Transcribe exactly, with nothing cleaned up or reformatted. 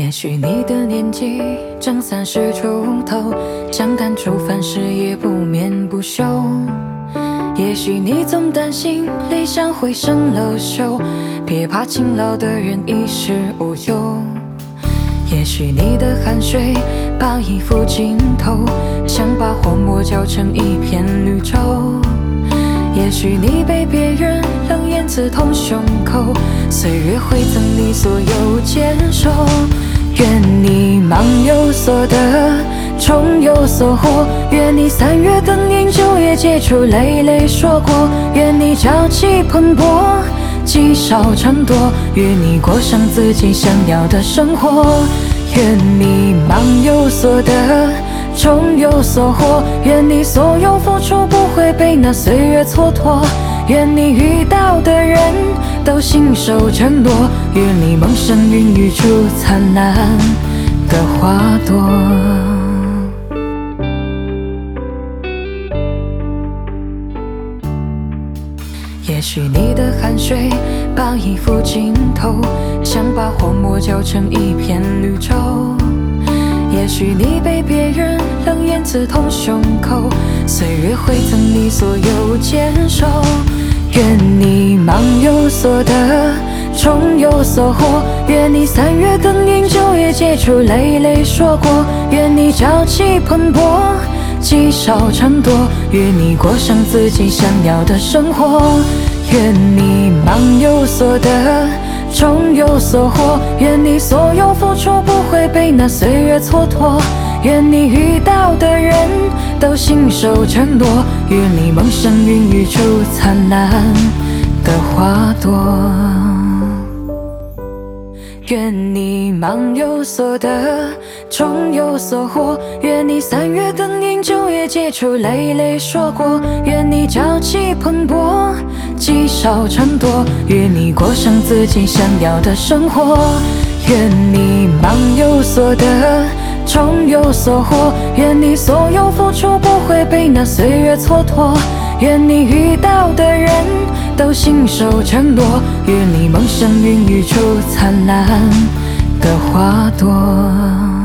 也许你的年纪正三十出头，想淡出凡事也不眠不休。也许你总担心理想会生了锈，别怕勤劳的人衣食无忧。也许你的汗水把衣服浸透，想把荒漠搅成一片绿洲。也许你被别人冷眼刺痛胸口，岁月会赠你所有坚守。愿你忙有所得，终有所获。愿你三月耕耘，九月结出累累硕果。愿你朝气蓬勃，积少成多。愿你过上自己想要的生活。愿你忙有所得，终有所获。愿你所有付出不会被那岁月蹉跎。愿你遇到的人都信守承诺。愿你梦想孕育出灿烂的花朵。也许你的汗水把衣服浸透，想把荒漠搅成一片绿洲。也许你被别人冷眼刺痛胸口，岁月会赠你所有坚守。愿你忙有所得，终有所获。愿你三月耕耘，九月结出累累硕果。愿你朝气蓬勃，积少成多。愿你过上自己想要的生活。愿你忙有所得，终有所获。愿你所有付出不会被那岁月蹉跎。愿你遇到的人都信守承诺。愿你梦想孕育出灿烂的花朵。愿你忙有所得，终有所获。愿你三月耕耘，九月结出累累硕果。愿你朝气蓬勃，积少成多。愿你过上自己想要的生活。愿你忙有所得，终有所获。愿你所有付出不会被那岁月蹉跎。愿你遇到的人都信守承诺。愿你梦想孕育出灿烂的花朵。